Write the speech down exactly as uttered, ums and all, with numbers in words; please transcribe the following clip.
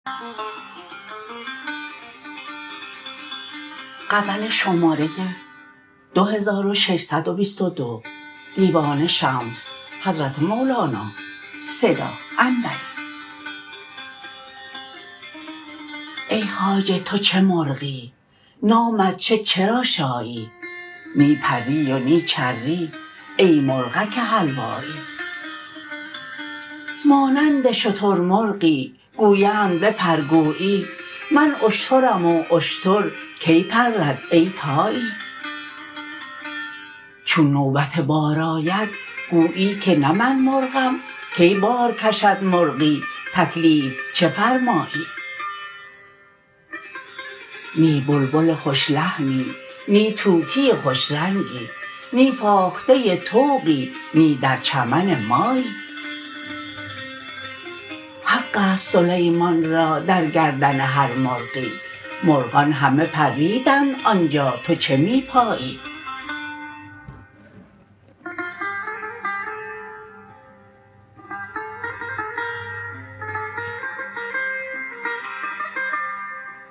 غزل شماره دو هزار و ششصد و بیست و دو دیوان شمس حضرت مولانا صدا اندری. ای خواجه تو چه مرغی نامت چه چرا شایی، نی پری و نی چری ای مرغک حلوایی. مانند شترمرغی گویند بپر گویی، من اشترم و اشتر کی پرد ای طایی. چون نوبت بار آید گویی که نه من مرغم کی بار کشد مرغی تکلیف چه فرمایی. نی بلبل خوش لحنی نی طوطی خوش رنگی، نی فاخته طوقی نی در چمن مایی. حق است سلیمان را در گردن هر مرغی، مرغان همه پریدند آن جا تو چه می پایی.